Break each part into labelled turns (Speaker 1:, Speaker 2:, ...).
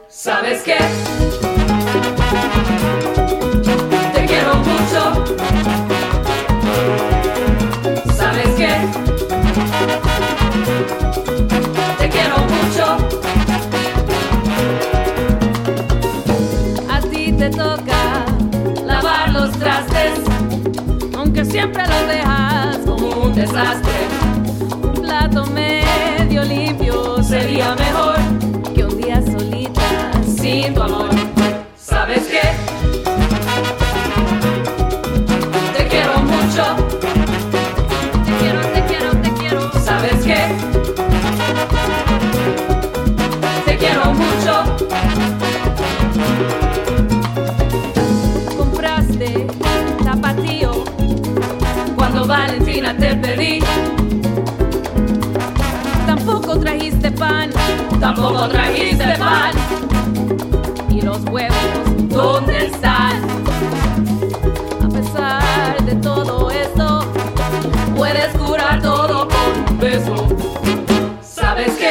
Speaker 1: ¿Sabes qué? Te quiero mucho. ¿Sabes qué? Te quiero mucho.
Speaker 2: A ti te toca
Speaker 1: Lavar los trastes,
Speaker 2: aunque siempre los dejas
Speaker 1: como un desastre.
Speaker 2: un plato medio limpio.
Speaker 1: Sería mejor
Speaker 2: que un día solita
Speaker 1: sin tu amor. ¿Sabes qué? Te quiero mucho.
Speaker 2: Te quiero.
Speaker 1: ¿Sabes qué? Te quiero mucho.
Speaker 2: Compraste tapatío
Speaker 1: Cuando Valentina te pedí,
Speaker 2: tampoco trajiste pan
Speaker 1: tampoco trajiste pan.
Speaker 2: y los huevos.
Speaker 1: ¿Dónde están?
Speaker 2: A pesar de todo esto,
Speaker 1: Puedes curar todo con un beso. ¿Sabes qué?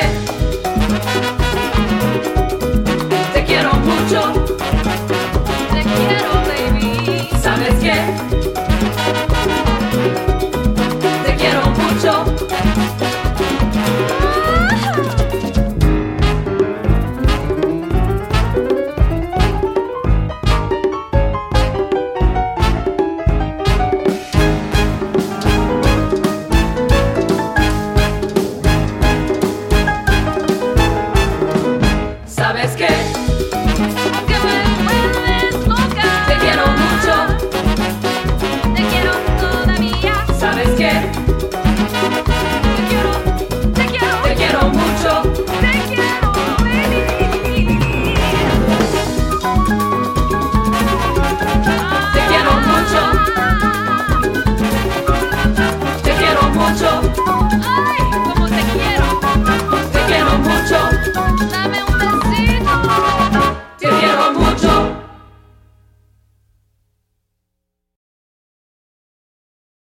Speaker 1: Te quiero mucho.
Speaker 2: te quiero, baby.
Speaker 1: ¿Sabes qué? Te quiero mucho. ¿Sabes qué?